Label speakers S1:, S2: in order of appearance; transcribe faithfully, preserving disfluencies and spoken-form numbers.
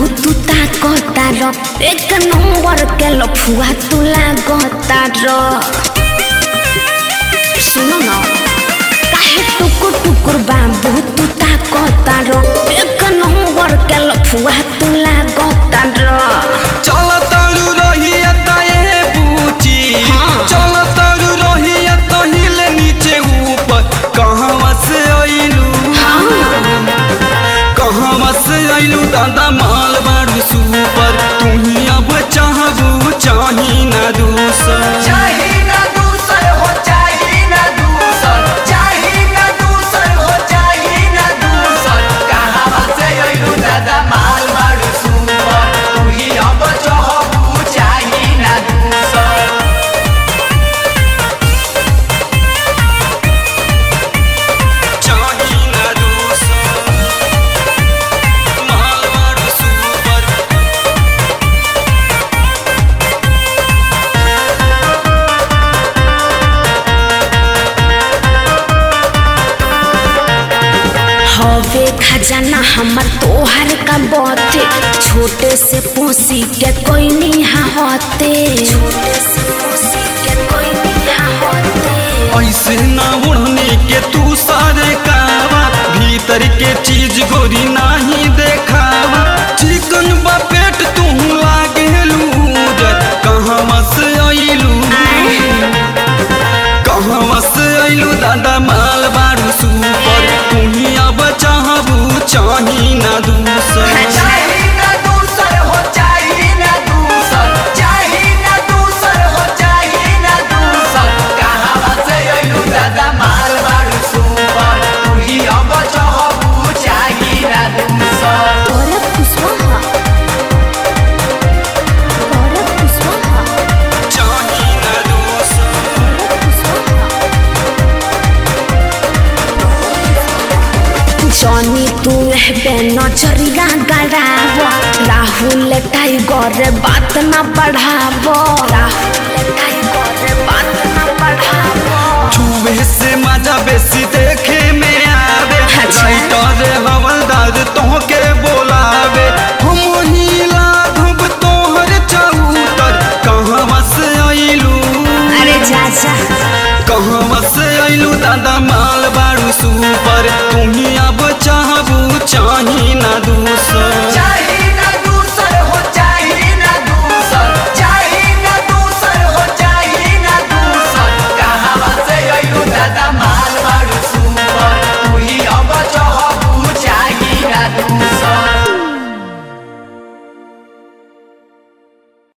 S1: तू ताकतार एक नंबर के लफुआ तू लागतार सुनो ना काहे टुकुर टुकुर बाबू तू ताकतार एक नंबर के लफुआ तू लागतार
S2: चल तारू रहिया ताए पूची चल तारू रहिया तहिले नीचे ऊपर कहवा से आइलू कहवा से आइलू दादा माल बारू सुपर तू ही अब चाहबू चाही ना दूसर
S3: चाही ना दूसर हो चाही ना दूसर चाही ना दूसर हो चाही ना दूसर कहवा से आइलू दादा माल बारू सुपर तू ही अब चाहबू चाही ना दूसर
S2: चाही ना दूसर माल बारू सुपर
S1: हवे खजाना हमर तोहर का बाते छोटे से पोसी के कोई नहीं होते छोटे से पोसी के कोई नहीं होते
S2: ऐसे ना उड़ने के तू सारे कावा भीतर के चीज गोरी नहीं देखावा चिकन बा पेट तू लागे लूजर कहवा से आइलू कहवा से आइलू दादा माल बारू सुपर तू ही अब चाहबू चाही ना दूसर
S3: चाही ना दूसर हो चाही ना दूसर चाही ना दूसर हो चाही ना दूसर कहवा से आइलू दादा माल बारू सुपर तू ही अब चाहबू चाही ना दूसर
S1: और कुसवा और कुसवा
S2: चाही ना दूसर
S1: जॉनी तू रहबे नजरिया गड़ावो राहुल टाइगर बात ना बढ़ावो राहुल टाइगर बात ना बढ़ावो
S2: छुए से मजा बेसी देखे में आवे
S1: अच्छा।
S2: राइटर हवलदार तोहके बोलावे हम ही लाघव तोहर चौतर कहवा से आइलू
S1: अरे जा जा
S2: कहवा से आइलू दादा माल बारू सुपर तू ही अब चाहबू चाही ना दूसर